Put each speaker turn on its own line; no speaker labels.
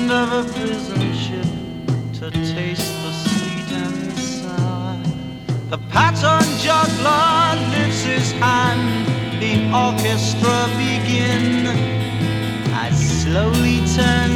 end of a prison ship to taste the sweet and sour. The pattern juggler lifts his hand, the orchestra begin. I slowly turn